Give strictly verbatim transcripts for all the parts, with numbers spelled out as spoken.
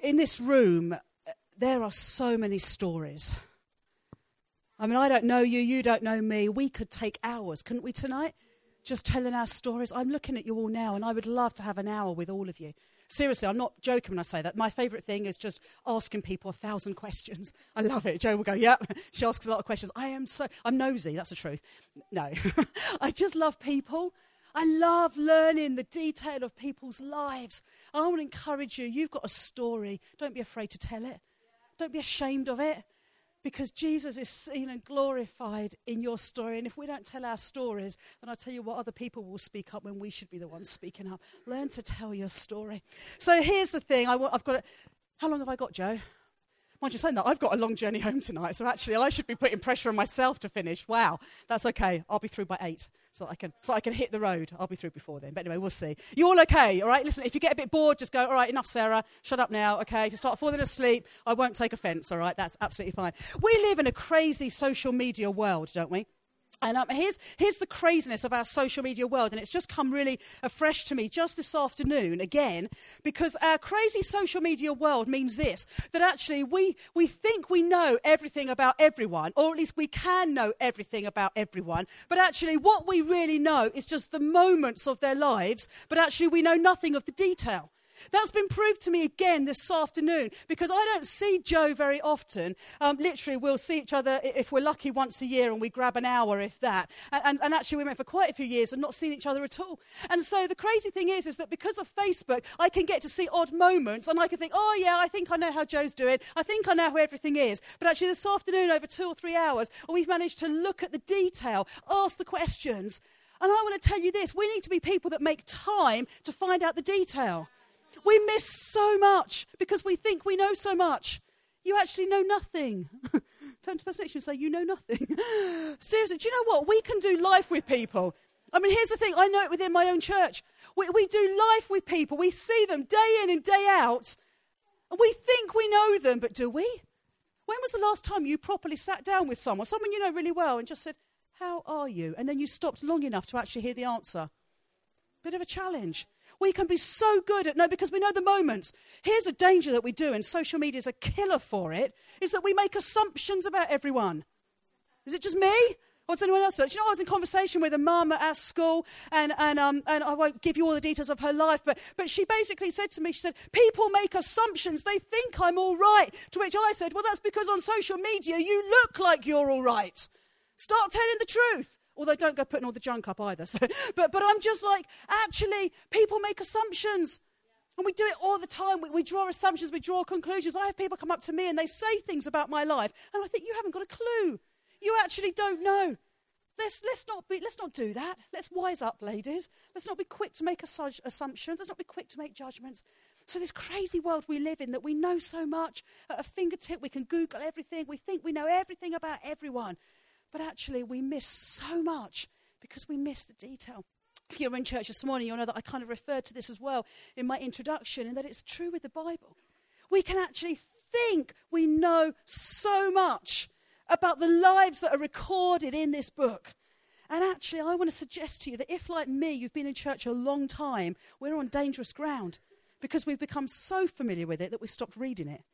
in this room, there are so many stories. I mean, I don't know you, you don't know me. We could take hours, couldn't we, tonight? Just telling our stories. I'm looking at you all now, and I would love to have an hour with all of you. Seriously, I'm not joking when I say that. My favourite thing is just asking people a thousand questions. I love it. Joe will go, yep, she asks a lot of questions. I am so, I'm nosy, that's the truth. No, I just love people. I love learning the detail of people's lives. And I want to encourage you, you've got a story. Don't be afraid to tell it. Don't be ashamed of it. Because Jesus is seen and glorified in your story. And if we don't tell our stories, then I'll tell you what, other people will speak up when we should be the ones speaking up. Learn to tell your story. So here's the thing. I want, I've got. A, how long have I got, Joe? Mind you saying that, I've got a long journey home tonight. So actually, I should be putting pressure on myself to finish. Wow, that's okay. I'll be through by eight. So I can so I can hit the road. I'll be through before then. But anyway, we'll see. You all okay? All right? Listen, if you get a bit bored, just go, all right, enough, Sarah. Shut up now, okay? If you start falling asleep, I won't take offence, all right? That's absolutely fine. We live in a crazy social media world, don't we? And um, here's, here's the craziness of our social media world, and it's just come really afresh to me just this afternoon again, because our crazy social media world means this, that actually we, we think we know everything about everyone, or at least we can know everything about everyone, but actually what we really know is just the moments of their lives, but actually we know nothing of the detail. That's been proved to me again this afternoon, because I don't see Joe very often. Um, literally, we'll see each other, if we're lucky, once a year, and we grab an hour, if that. And, and, and actually, we went for quite a few years and not seen each other at all. And so the crazy thing is, is that because of Facebook, I can get to see odd moments, and I can think, oh, yeah, I think I know how Joe's doing. I think I know how everything is. But actually, this afternoon, over two or three hours, we've managed to look at the detail, ask the questions. And I want to tell you this, we need to be people that make time to find out the detail. We miss so much because we think we know so much. You actually know nothing. Turn to the person next to you and say, you know nothing. Seriously, do you know what? We can do life with people. I mean, here's the thing. I know it within my own church. We, we do life with people. We see them day in and day out. And we think we know them, but do we? When was the last time you properly sat down with someone, someone you know really well, and just said, how are you? And then you stopped long enough to actually hear the answer. Bit of a challenge. We can be so good at, no, because we know the moments. Here's a danger that we do, and social media is a killer for it, is that we make assumptions about everyone. Is it just me? Or does anyone else do it? Do you know, I was in conversation with a mum at our school, and, and, um, and I won't give you all the details of her life, but, but she basically said to me, she said, people make assumptions. They think I'm all right. To which I said, well, that's because on social media you look like you're all right. Start telling the truth. Although don't go putting all the junk up either. So, but, but I'm just like, actually, people make assumptions. And we do it all the time. We, we draw assumptions, we draw conclusions. I have people come up to me and they say things about my life, and I think, you haven't got a clue. You actually don't know. Let's, let's, not, be, let's not do that. Let's wise up, ladies. Let's not be quick to make assu- assumptions. Let's not be quick to make judgments. So this crazy world we live in, that we know so much, at a fingertip, we can Google everything. We think we know everything about everyone. But actually, we miss so much because we miss the detail. If you're in church this morning, you'll know that I kind of referred to this as well in my introduction, and that it's true with the Bible. We can actually think we know so much about the lives that are recorded in this book. And actually, I want to suggest to you that if, like me, you've been in church a long time, we're on dangerous ground because we've become so familiar with it that we've stopped reading it.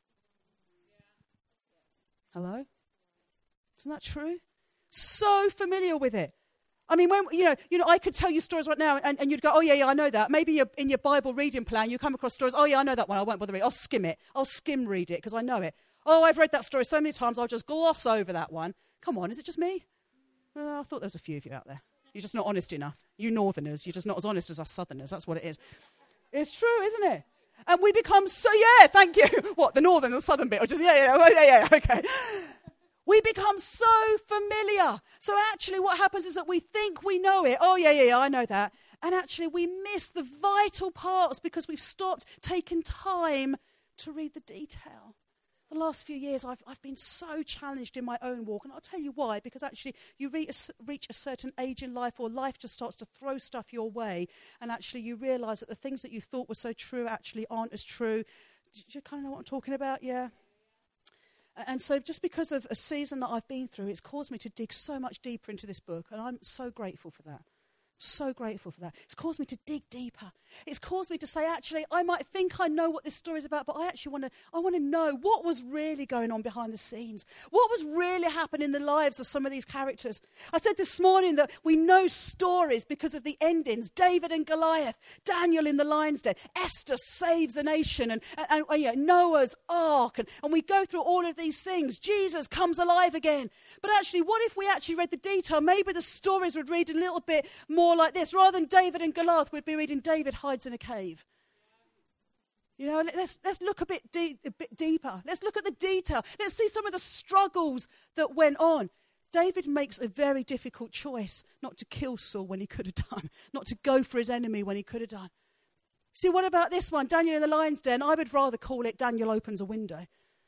Hello? Isn't that true? So familiar with it. I mean, when you know, you know, I could tell you stories right now, and, and you'd go, "Oh yeah, yeah, I know that." Maybe you're, in your Bible reading plan, you come across stories. Oh yeah, I know that one. I won't bother reading. I'll skim it. I'll skim read it because I know it. Oh, I've read that story so many times. I'll just gloss over that one. Come on, is it just me? Uh, I thought there was a few of you out there. You're just not honest enough. You Northerners, you're just not as honest as us Southerners. That's what it is. It's true, isn't it? And we become so yeah. Thank you. What, the Northern and the Southern bit, or just yeah, yeah, yeah, yeah. Okay. We become so familiar. So actually what happens is that we think we know it. Oh, yeah, yeah, yeah, I know that. And actually we miss the vital parts because we've stopped taking time to read the detail. The last few years I've, I've been so challenged in my own walk. And I'll tell you why. Because actually you reach a, reach a certain age in life, or life just starts to throw stuff your way. And actually you realise that the things that you thought were so true actually aren't as true. Do you kind of know what I'm talking about? Yeah. And so just because of a season that I've been through, it's caused me to dig so much deeper into this book. And I'm so grateful for that. So grateful for that. It's caused me to dig deeper. It's caused me to say, actually, I might think I know what this story is about, but I actually want to I want to know what was really going on behind the scenes. What was really happening in the lives of some of these characters. I said this morning that we know stories because of the endings. David and Goliath, Daniel in the lion's den, Esther saves a nation, and, and, and yeah, Noah's ark, and, and we go through all of these things. Jesus comes alive again. But actually, what if we actually read the detail? Maybe the stories would read a little bit more like this. Rather than David and Goliath, we'd be reading David hides in a cave. You know, let's let's look a bit deep, a bit deeper. Let's look at the detail. Let's see some of the struggles that went on. David makes a very difficult choice not to kill Saul when he could have done, not to go for his enemy when he could have done. See, what about this one, Daniel in the lion's den? I would rather call it Daniel opens a window.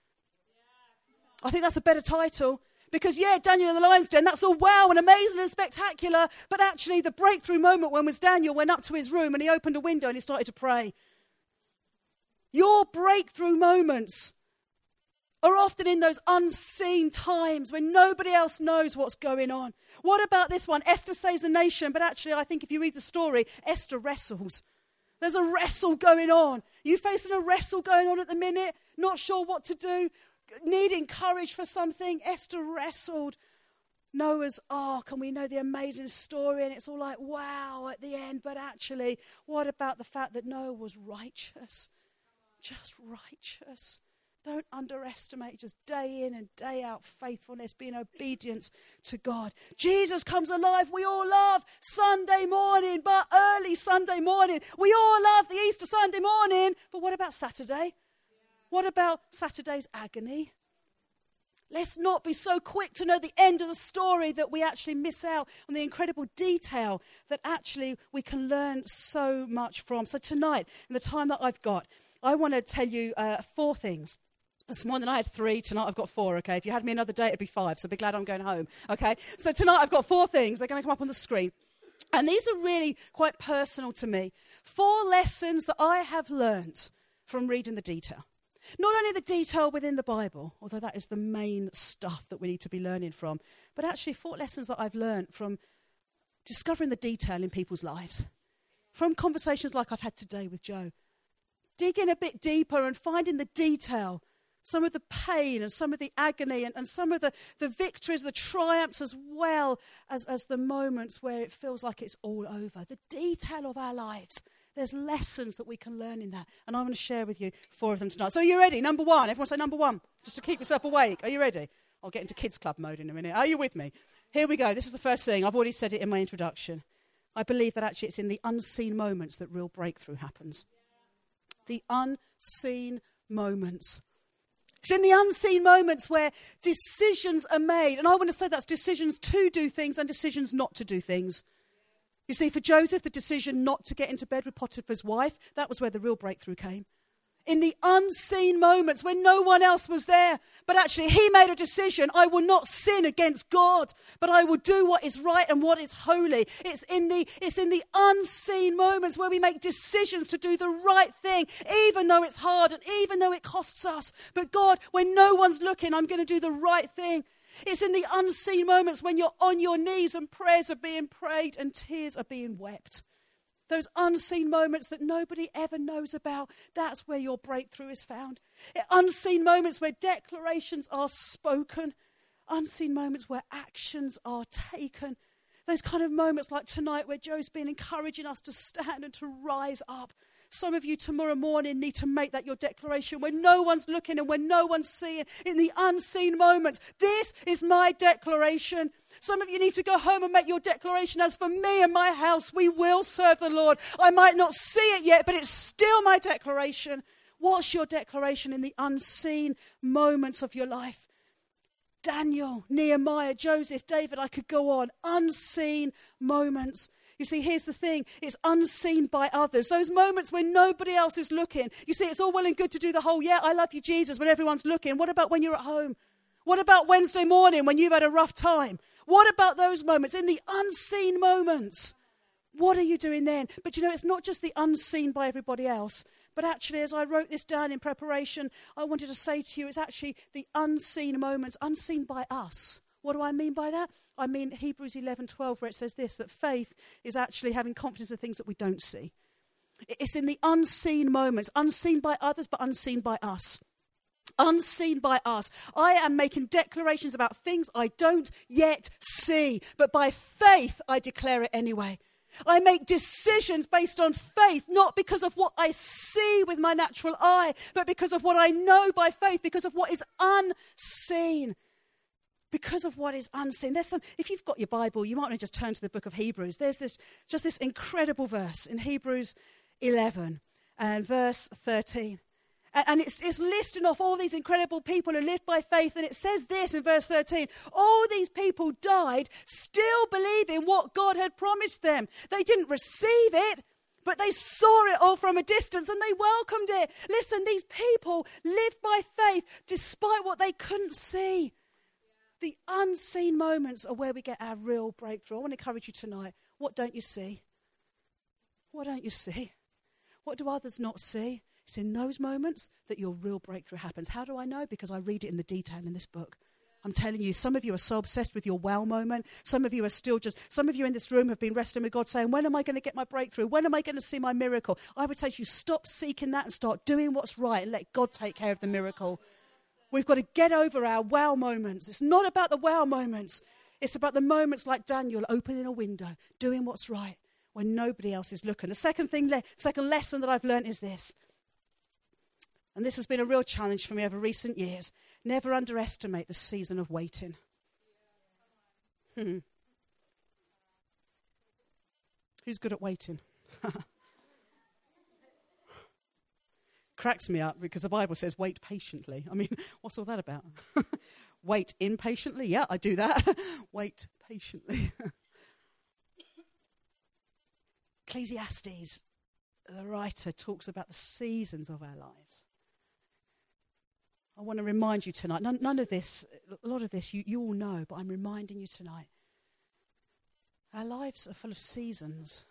I think that's a better title. Because, yeah, Daniel in the lion's den, that's all wow and amazing and spectacular. But actually, the breakthrough moment when was Daniel went up to his room and he opened a window and he started to pray. Your breakthrough moments are often in those unseen times when nobody else knows what's going on. What about this one? Esther saves a nation, but actually, I think if you read the story, Esther wrestles. There's a wrestle going on. You facing a wrestle going on at the minute? Not sure what to do? Needing courage for something? Esther wrestled Noah's ark, and we know the amazing story, and it's all like, wow, at the end. But actually, what about the fact that Noah was righteous? Just righteous. Don't underestimate just day in and day out faithfulness, being obedience to God. Jesus comes alive. We all love Sunday morning, but early Sunday morning. We all love the Easter Sunday morning. But what about Saturday? What about Saturday's agony? Let's not be so quick to know the end of the story that we actually miss out on the incredible detail that actually we can learn so much from. So tonight, in the time that I've got, I want to tell you uh, four things. This morning I had three, tonight I've got four, okay? If you had me another day, it'd be five, so be glad I'm going home, okay? So tonight I've got four things. They're going to come up on the screen. And these are really quite personal to me. Four lessons that I have learnt from reading the detail. Not only the detail within the Bible, although that is the main stuff that we need to be learning from, but actually four lessons that I've learned from discovering the detail in people's lives. From conversations like I've had today with Joe. Digging a bit deeper and finding the detail, some of the pain and some of the agony and, and some of the, the victories, the triumphs, as well as, as the moments where it feels like it's all over. The detail of our lives. There's lessons that we can learn in that. And I'm going to share with you four of them tonight. So are you ready? Number one. Everyone say number one. Just to keep yourself awake. Are you ready? I'll get into kids club mode in a minute. Are you with me? Here we go. This is the first thing. I've already said it in my introduction. I believe that actually it's in the unseen moments that real breakthrough happens. The unseen moments. It's in the unseen moments where decisions are made. And I want to say that's decisions to do things and decisions not to do things. You see, for Joseph, the decision not to get into bed with Potiphar's wife, that was where the real breakthrough came. In the unseen moments when no one else was there. But actually, he made a decision. I will not sin against God, but I will do what is right and what is holy. It's in the, it's in the unseen moments where we make decisions to do the right thing, even though it's hard and even though it costs us. But God, when no one's looking, I'm going to do the right thing. It's in the unseen moments when you're on your knees and prayers are being prayed and tears are being wept. Those unseen moments that nobody ever knows about, that's where your breakthrough is found. Unseen moments where declarations are spoken. Unseen moments where actions are taken. Those kind of moments like tonight where Joe's been encouraging us to stand and to rise up. Some of you tomorrow morning need to make that your declaration when no one's looking and when no one's seeing, in the unseen moments. This is my declaration. Some of you need to go home and make your declaration. As for me and my house, we will serve the Lord. I might not see it yet, but it's still my declaration. What's your declaration in the unseen moments of your life? Daniel, Nehemiah, Joseph, David, I could go on. Unseen moments. You see, here's the thing. It's unseen by others. Those moments when nobody else is looking. You see, it's all well and good to do the whole, yeah, I love you, Jesus, when everyone's looking. What about when you're at home? What about Wednesday morning when you've had a rough time? What about those moments? In the unseen moments, what are you doing then? But you know, it's not just the unseen by everybody else. But actually, as I wrote this down in preparation, I wanted to say to you, it's actually the unseen moments, unseen by us. What do I mean by that? I mean Hebrews eleven twelve, where it says this, that faith is actually having confidence in things that we don't see. It's in the unseen moments, unseen by others, but unseen by us. Unseen by us. I am making declarations about things I don't yet see, but by faith I declare it anyway. I make decisions based on faith, not because of what I see with my natural eye, but because of what I know by faith, because of what is unseen. Because of what is unseen. There's some, if you've got your Bible, you might want to just turn to the book of Hebrews. There's this, just this incredible verse in Hebrews eleven and verse thirteen. And it's, it's listing off all these incredible people who lived by faith. And it says this in verse thirteen. All these people died still believing what God had promised them. They didn't receive it, but they saw it all from a distance and they welcomed it. Listen, these people lived by faith despite what they couldn't see. The unseen moments are where we get our real breakthrough. I want to encourage you tonight. What don't you see? What don't you see? What do others not see? It's in those moments that your real breakthrough happens. How do I know? Because I read it in the detail in this book. I'm telling you, some of you are so obsessed with your wow moment. Some of you are still just, some of you in this room have been wrestling with God saying, when am I going to get my breakthrough? When am I going to see my miracle? I would say to you, stop seeking that and start doing what's right and let God take care of the miracle. We've got to get over our wow moments. It's not about the wow moments. It's about the moments like Daniel opening a window, doing what's right when nobody else is looking. The second thing, le- second lesson that I've learned is this. And this has been a real challenge for me over recent years. Never underestimate the season of waiting. Hmm. Who's good at waiting? Cracks me up because the Bible says wait patiently. I mean, what's all that about? Wait impatiently? Yeah, I do that. Wait patiently. Ecclesiastes, the writer, talks about the seasons of our lives. I want to remind you tonight, none, none of this, a lot of this you, you all know, but I'm reminding you tonight. Our lives are full of seasons,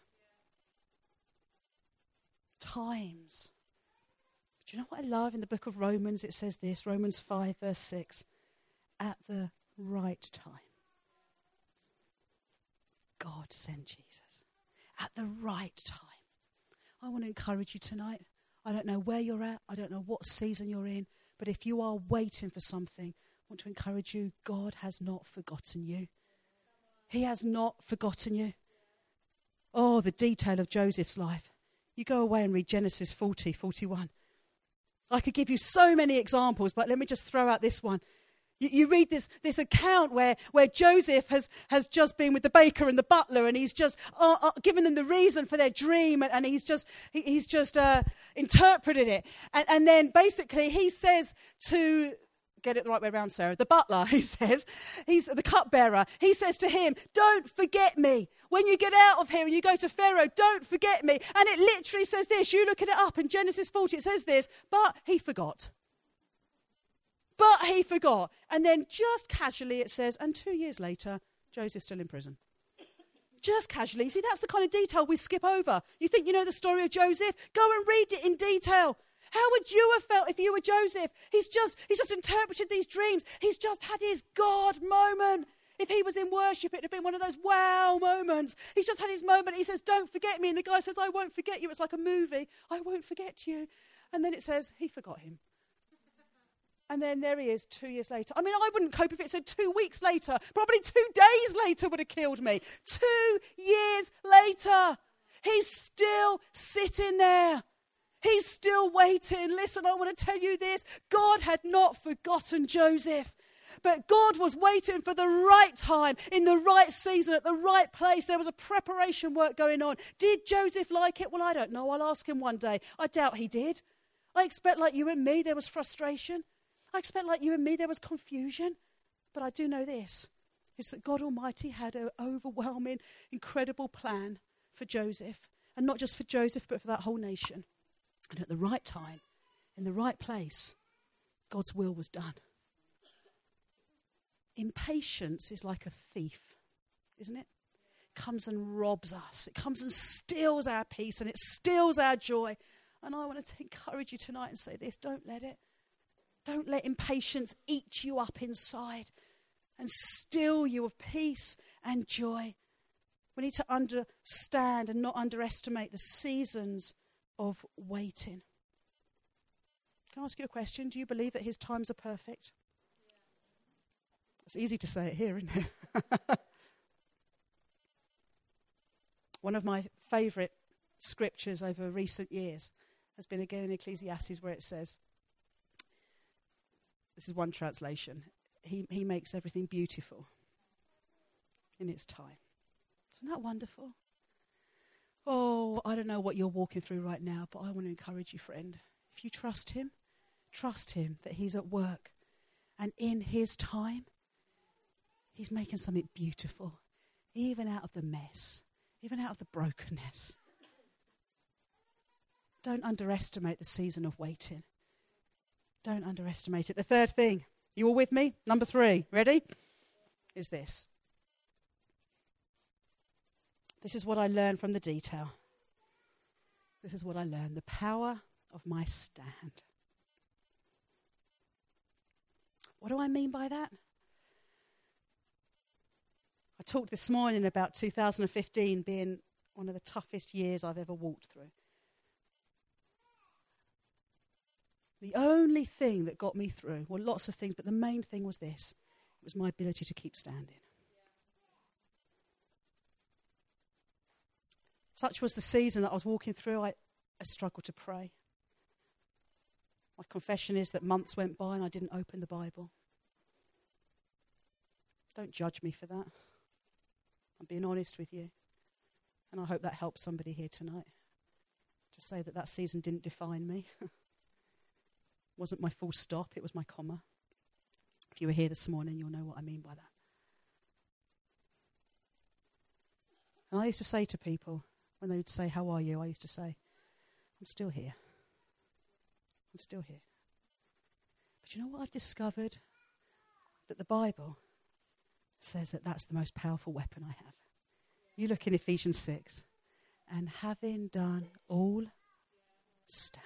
times. Do you know what I love in the book of Romans? It says this, Romans five verse six, at the right time. God sent Jesus. At the right time. I want to encourage you tonight. I don't know where you're at. I don't know what season you're in. But if you are waiting for something, I want to encourage you, God has not forgotten you. He has not forgotten you. Oh, the detail of Joseph's life. You go away and read Genesis forty, forty-one. I could give you so many examples, but let me just throw out this one. You, you read this, this account where, where Joseph has, has just been with the baker and the butler, and he's just uh, uh, given them the reason for their dream, and, and he's just he, he's just uh, interpreted it. And, and then basically he says to, get it the right way around, Sarah, the butler, he says, he's the cupbearer, he says to him, don't forget me. When you get out of here and you go to Pharaoh, don't forget me. And it literally says this, you look at it up in Genesis forty, it says this, but he forgot. But he forgot. And then just casually it says, and two years later, Joseph's still in prison. Just casually. See, that's the kind of detail we skip over. You think you know the story of Joseph? Go and read it in detail. How would you have felt if you were Joseph? He's just, he's just interpreted these dreams. He's just had his God moment. If he was in worship, it would have been one of those wow moments. He's just had his moment. He says, don't forget me. And the guy says, I won't forget you. It's like a movie. I won't forget you. And then it says, he forgot him. And then there he is two years later. I mean, I wouldn't cope if it said two weeks later. Probably two days later would have killed me. Two years later. He's still sitting there. He's still waiting. Listen, I want to tell you this. God had not forgotten Joseph. But God was waiting for the right time, in the right season, at the right place. There was a preparation work going on. Did Joseph like it? Well, I don't know. I'll ask him one day. I doubt he did. I expect like you and me, there was frustration. I expect like you and me, there was confusion. But I do know this, is that God Almighty had an overwhelming, incredible plan for Joseph. And not just for Joseph, but for that whole nation. And at the right time, in the right place, God's will was done. Impatience is like a thief, isn't it? It comes and robs us. It comes and steals our peace and it steals our joy. And I want to encourage you tonight and say this, don't let it. Don't let impatience eat you up inside and still you of peace and joy. We need to understand and not underestimate the seasons of waiting. Can I ask you a question? Do you believe that his times are perfect? It's easy to say it here, isn't it? One of my favourite scriptures over recent years has been again in Ecclesiastes, where it says, this is one translation, he, he makes everything beautiful in its time. Isn't that wonderful? Oh, I don't know what you're walking through right now, but I want to encourage you, friend. If you trust him, trust him that he's at work. And in his time, he's making something beautiful, even out of the mess, even out of the brokenness. Don't underestimate the season of waiting. Don't underestimate it. The third thing, you all with me? Number three, ready? Is this. This is what I learned from the detail. This is what I learned. The power of my stand. What do I mean by that? I talked this morning about two thousand fifteen being one of the toughest years I've ever walked through. The only thing that got me through, well, lots of things, but the main thing was this. It was my ability to keep standing. Such was the season that I was walking through, I, I struggled to pray. My confession is that months went by and I didn't open the Bible. Don't judge me for that. I'm being honest with you. And I hope that helps somebody here tonight to say that that season didn't define me. It wasn't my full stop, it was my comma. If you were here this morning, you'll know what I mean by that. And I used to say to people, when they would say, how are you? I used to say, I'm still here. I'm still here. But you know what I've discovered? That the Bible says that that's the most powerful weapon I have. You look in Ephesians six. And having done all, stand.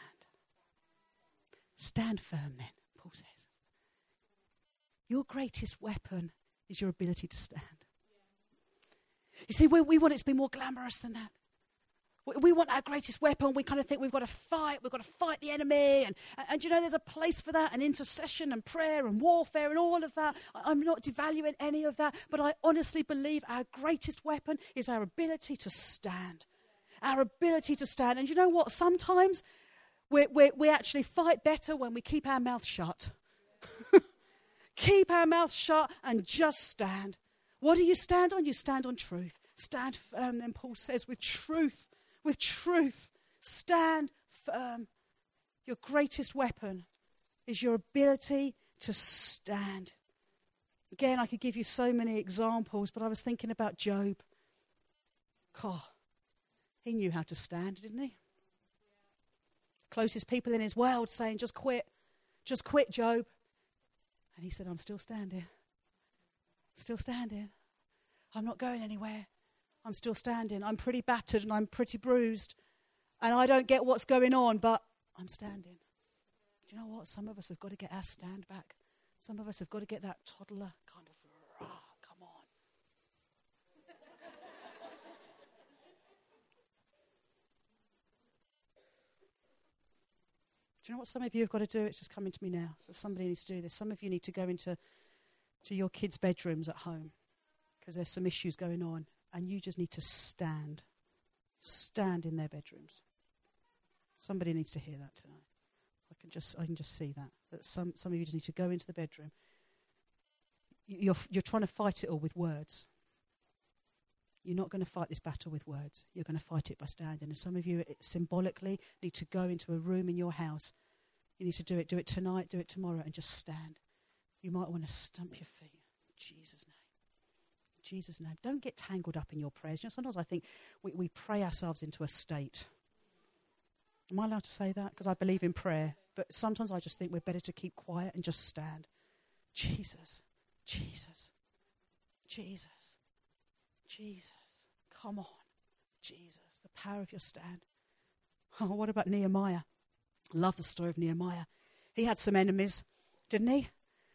Stand firm then, Paul says. Your greatest weapon is your ability to stand. You see, we, we want it to be more glamorous than that. We, we want our greatest weapon. We kind of think we've got to fight. We've got to fight the enemy. And, and, and you know, there's a place for that, and intercession and prayer and warfare and all of that. I, I'm not devaluing any of that. But I honestly believe our greatest weapon is our ability to stand. Our ability to stand. And you know what? Sometimes we, we, we actually fight better when we keep our mouth shut. Keep our mouth shut and just stand. What do you stand on? You stand on truth. Stand firm, then Paul says, with truth. With truth. Stand firm. Your greatest weapon is your ability to stand. Again, I could give you so many examples, but I was thinking about Job. God, he knew how to stand, didn't he? Closest people in his world saying, just quit. Just quit, Job. And he said, I'm still standing. Still standing. I'm not going anywhere. I'm still standing. I'm pretty battered and I'm pretty bruised. And I don't get what's going on, but I'm standing. Do you know what? Some of us have got to get our stand back. Some of us have got to get that toddler kind of, rah, come on. Do you know what some of you have got to do? It's just coming to me now. So somebody needs to do this. Some of you need to go into to your kids' bedrooms at home because there's some issues going on. And you just need to stand. Stand in their bedrooms. Somebody needs to hear that tonight. I can just I can just see that. That some, some of you just need to go into the bedroom. You're, you're trying to fight it all with words. You're not going to fight this battle with words. You're going to fight it by standing. And some of you it symbolically need to go into a room in your house. You need to do it. Do it tonight, do it tomorrow, and just stand. You might want to stump your feet. In Jesus' name. In Jesus' name. Don't get tangled up in your prayers. You know, sometimes I think we, we pray ourselves into a state. Am I allowed to say that? Because I believe in prayer. But sometimes I just think we're better to keep quiet and just stand. Jesus. Jesus. Jesus. Jesus. Come on. Jesus. The power of your stand. Oh, what about Nehemiah? I love the story of Nehemiah. He had some enemies, didn't he?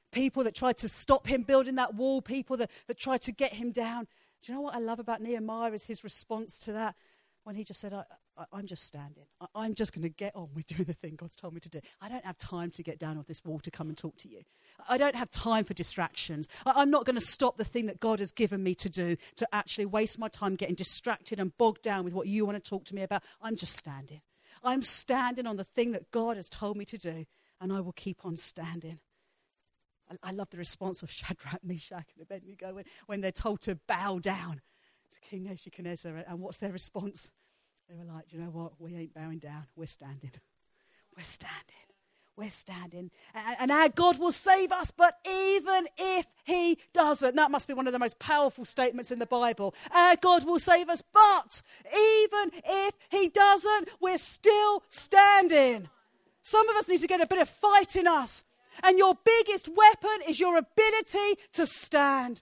people that tried to stop him building that wall, people that, that tried to get him down. Do you know what I love about Nehemiah is his response to that? When he just said, I, I, I'm just standing. I, I'm just going to get on with doing the thing God's told me to do. I don't have time to get down off this wall to come and talk to you. I don't have time for distractions. I, I'm not going to stop the thing that God has given me to do to actually waste my time getting distracted and bogged down with what you want to talk to me about. I'm just standing. I'm standing on the thing that God has told me to do, and I will keep on standing. I, I love the response of Shadrach, Meshach, and Abednego when, when they're told to bow down to King Nebuchadnezzar. And what's their response? They were like, you know what? We ain't bowing down. We're standing. We're standing. We're standing. And, and our God will save us, but even if he doesn't, that must be one of the most powerful statements in the Bible. Our God will save us, but even if he doesn't, we're still standing. Some of us need to get a bit of fight in us. And your biggest weapon is your ability to stand.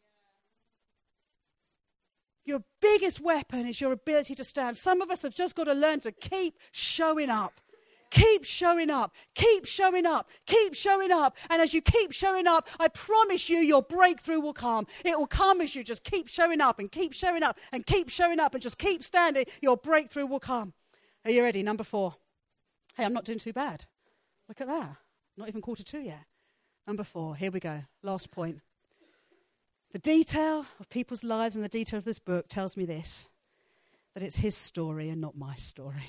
Your biggest weapon is your ability to stand. Some of us have just got to learn to keep showing up. Keep showing up. Keep showing up. Keep showing up. And as you keep showing up, I promise you your breakthrough will come. It will come as you just keep showing up and keep showing up and keep showing up and just keep standing. Your breakthrough will come. Are you ready? Number four. Hey, I'm not doing too bad. Look at that. Not even quarter two yet. Number four. Here we go. Last point. The detail of people's lives and the detail of this book tells me this, that it's his story and not my story.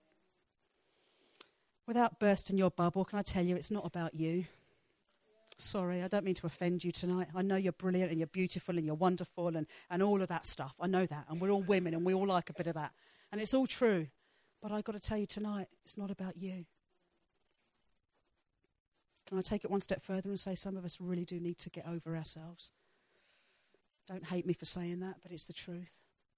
Without bursting your bubble, can I tell you it's not about you? Sorry, I don't mean to offend you tonight. I know you're brilliant and you're beautiful and you're wonderful and, and all of that stuff. I know that. And we're all women and we all like a bit of that. And it's all true. But I've got to tell you tonight, it's not about you. Can I take it one step further and say some of us really do need to get over ourselves? Don't hate me for saying that, but it's the truth.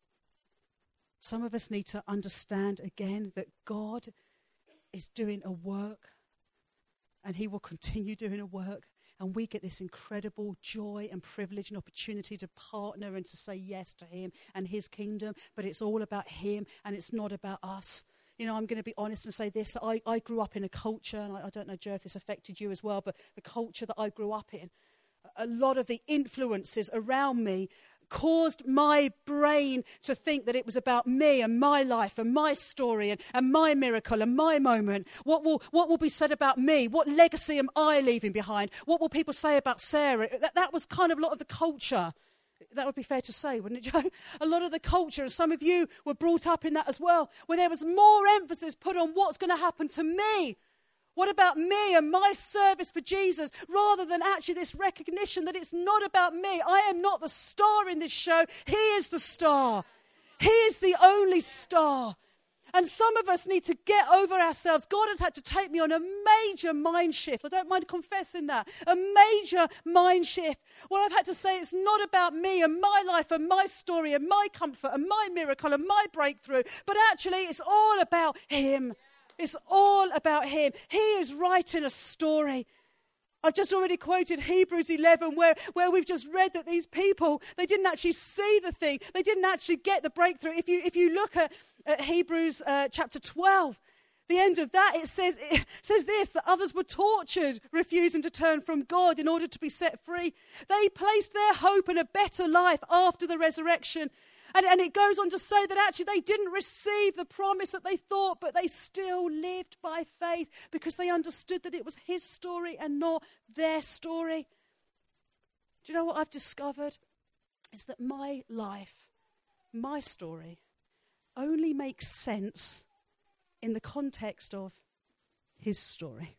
Some of us need to understand again that God is doing a work and he will continue doing a work, and we get this incredible joy and privilege and opportunity to partner and to say yes to him and his kingdom, but it's all about him and it's not about us. You know, I'm going to be honest and say this. I, I grew up in a culture, and I, I don't know, Joe, if this affected you as well, but the culture that I grew up in, a lot of the influences around me caused my brain to think that it was about me and my life and my story and, and my miracle and my moment. What will what will be said about me? What legacy am I leaving behind? What will people say about Sarah? That, that was kind of a lot of the culture. That would be fair to say, wouldn't it, Joe? A lot of the culture, and some of you were brought up in that as well, where there was more emphasis put on what's going to happen to me. What about me and my service for Jesus, rather than actually this recognition that it's not about me. I am not the star in this show. He is the star. He is the only star. And some of us need to get over ourselves. God has had to take me on a major mind shift. I don't mind confessing that. A major mind shift. Well, I've had to say it's not about me and my life and my story and my comfort and my miracle and my breakthrough, but actually it's all about him. It's all about him. He is writing a story. I've just already quoted Hebrews eleven where, where we've just read that these people, they didn't actually see the thing. They didn't actually get the breakthrough. If you if you look at, at Hebrews uh, chapter twelve, the end of that, it says, it says this, that others were tortured, refusing to turn from God in order to be set free. They placed their hope in a better life after the resurrection. And, and it goes on to say that actually they didn't receive the promise that they thought, but they still lived by faith because they understood that it was his story and not their story. Do you know what I've discovered? Is that my life, my story, only makes sense in the context of his story.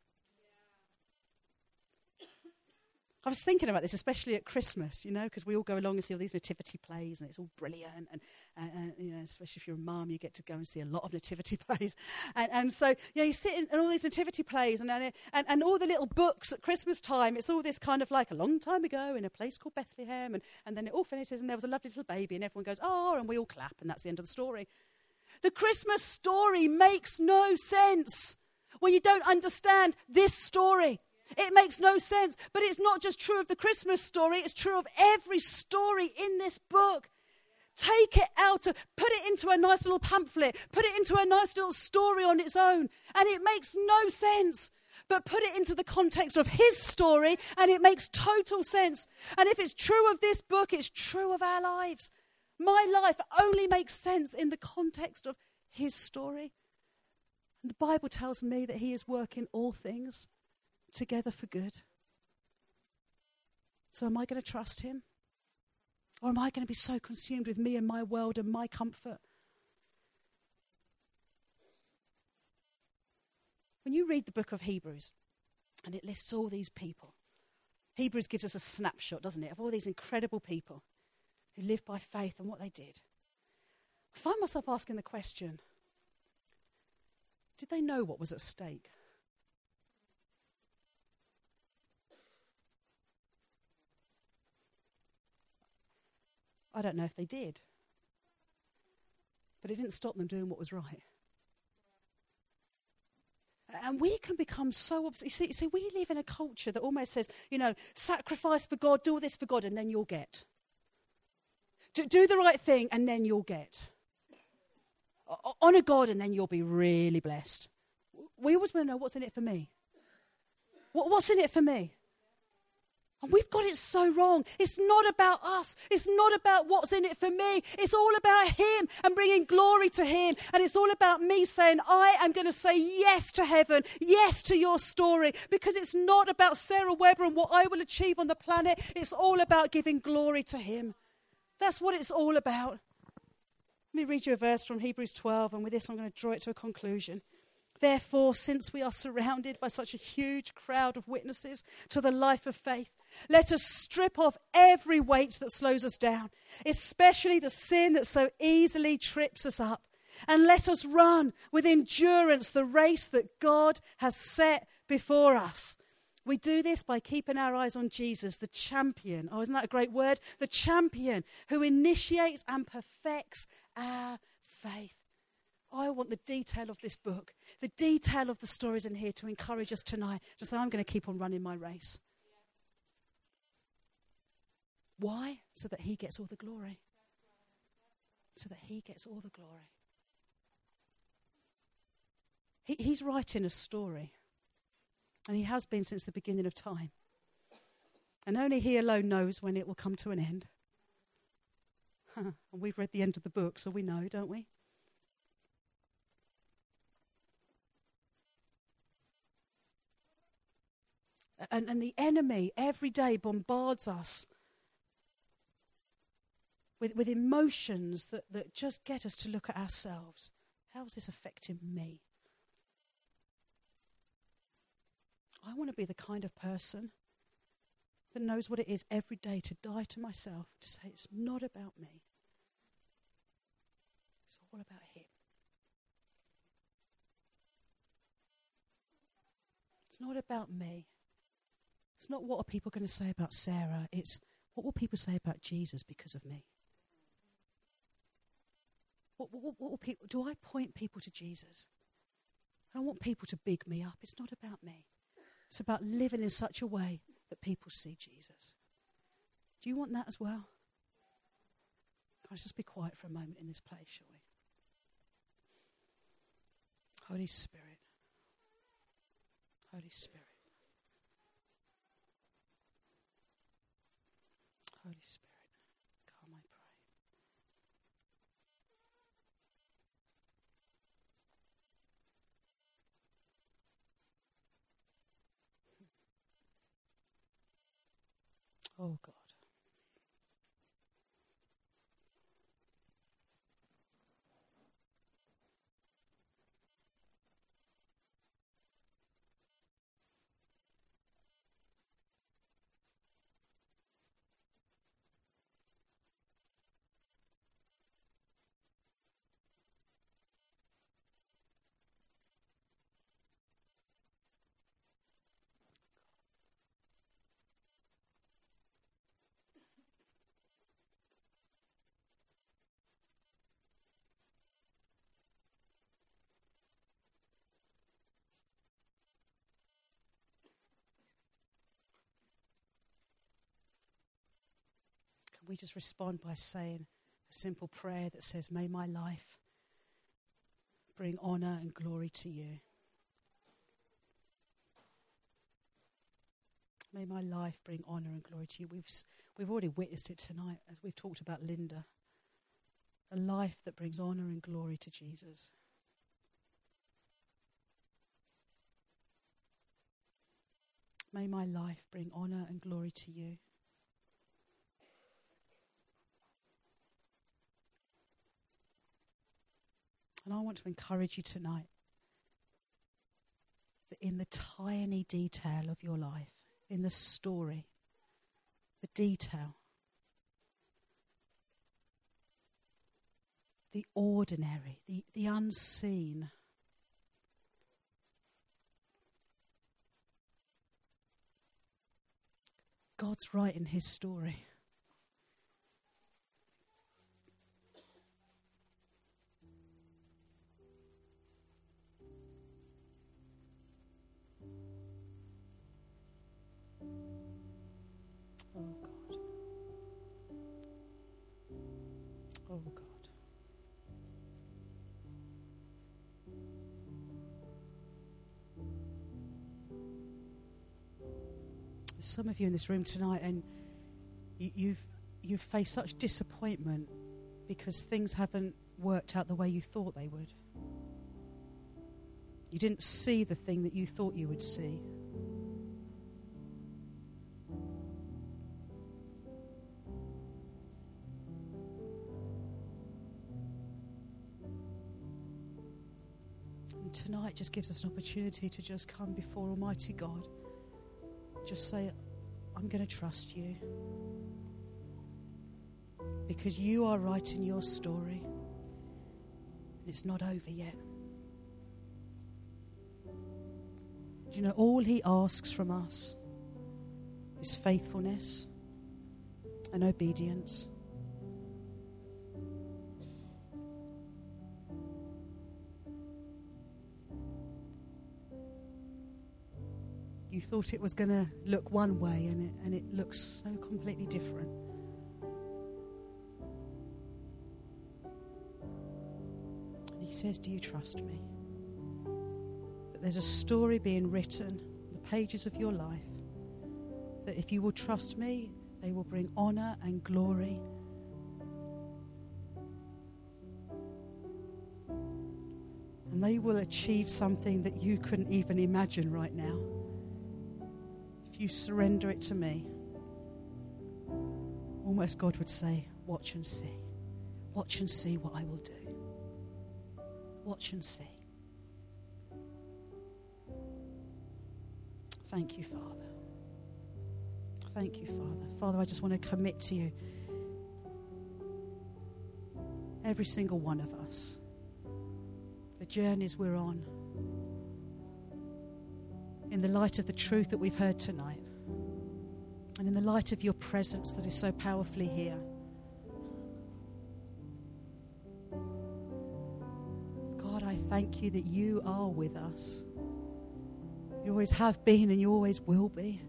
I was thinking about this, especially at Christmas, you know, because we all go along and see all these nativity plays, and it's all brilliant. And, and, and you know, especially if you're a mum, you get to go and see a lot of nativity plays. And, and so, you know, you sit in, in all these nativity plays, and, and and all the little books at Christmas time. It's all this kind of like a long time ago in a place called Bethlehem, and, and then it all finishes, and there was a lovely little baby, and everyone goes, oh, and we all clap, and that's the end of the story. The Christmas story makes no sense when you don't understand this story. It makes no sense, but it's not just true of the Christmas story, it's true of every story in this book. Take it out, of, put it into a nice little pamphlet, put it into a nice little story on its own, and it makes no sense. but put it into the context of his story and it makes total sense. And if it's true of this book, it's true of our lives. My life only makes sense in the context of his story. And the Bible tells me that he is working all things together for good. So am I going to trust him? Or am I going to be so consumed with me and my world and my comfort? When you read the book of Hebrews, and it lists all these people, Hebrews gives us a snapshot, doesn't it, of all these incredible people who lived by faith and what they did. I find myself asking the question, did they know what was at stake? I don't know if they did. But it didn't stop them doing what was right. And we can become so obsessed. You see, see, we live in a culture that almost says, you know, sacrifice for God, do all this for God, and then you'll get. Do, do the right thing, and then you'll get. O- honor God, and then you'll be really blessed. We always want to know what's in it for me. What, what's in it for me? And we've got it so wrong. It's not about us. It's not about what's in it for me. It's all about him and bringing glory to him. And it's all about me saying, I am going to say yes to heaven, yes to your story. Because it's not about Sarah Webber and what I will achieve on the planet. It's all about giving glory to him. That's what it's all about. Let me read you a verse from Hebrews twelve. And with this, I'm going to draw it to a conclusion. Therefore, since we are surrounded by such a huge crowd of witnesses to the life of faith, let us strip off every weight that slows us down, especially the sin that so easily trips us up. And let us run with endurance the race that God has set before us. We do this by keeping our eyes on Jesus, the champion. Oh, isn't that a great word? The champion who initiates and perfects our faith. I want the detail of this book, the detail of the stories in here to encourage us tonight to say, I'm going to keep on running my race. Why? So that he gets all the glory. So that he gets all the glory. He, he's writing a story. And he has been since the beginning of time. And only he alone knows when it will come to an end. And we've read the end of the book, so we know, don't we? And, and the enemy every day bombards us with, with emotions that, that just get us to look at ourselves. How is this affecting me? I want to be the kind of person that knows what it is every day to die to myself, to say it's not about me. It's all about him. It's not about me. It's not what are people going to say about Sarah. It's what will people say about Jesus because of me? What, what, what will people, do I point people to Jesus? I don't want people to big me up. It's not about me. It's about living in such a way that people see Jesus. Do you want that as well? Guys, just be quiet for a moment in this place, shall we? Holy Spirit. Holy Spirit. Holy Spirit, come, I pray. Oh God. We just respond by saying a simple prayer that says, may my life bring honor and glory to you. May my life bring honour and glory to you. We've, we've already witnessed it tonight as we've talked about Linda. A life that brings honour and glory to Jesus. May my life bring honour and glory to you. And I want to encourage you tonight that in the tiny detail of your life, in the story, the detail, the ordinary, the, the unseen, God's writing his story. Oh God. Oh God. There's some of you in this room tonight, and you, you've you've faced such disappointment because things haven't worked out the way you thought they would. You didn't see the thing that you thought you would see. And tonight just gives us an opportunity to just come before Almighty God. Just say, I'm going to trust you. Because you are writing your story. And it's not over yet. Do you know, all he asks from us is faithfulness and obedience. You thought it was going to look one way, and it, and it looks so completely different. And he says, do you trust me? That there's a story being written on the pages of your life, that if you will trust me, they will bring honor and glory. And they will achieve something that you couldn't even imagine right now. You surrender it to me. Almost God would say, watch and see. Watch and see what I will do. Watch and see. Thank you, Father. Thank you, Father. Father, I just want to commit to you every single one of us, the journeys we're on, in the light of the truth that we've heard tonight, and in the light of your presence that is so powerfully here. God, I thank you that you are with us. You always have been and you always will be.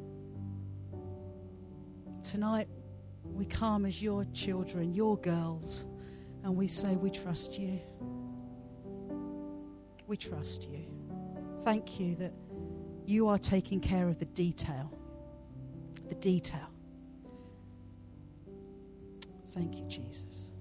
Tonight, we come as your children, your girls, and we say we trust you. We trust you. Thank you that you are taking care of the detail. The detail. Thank you, Jesus.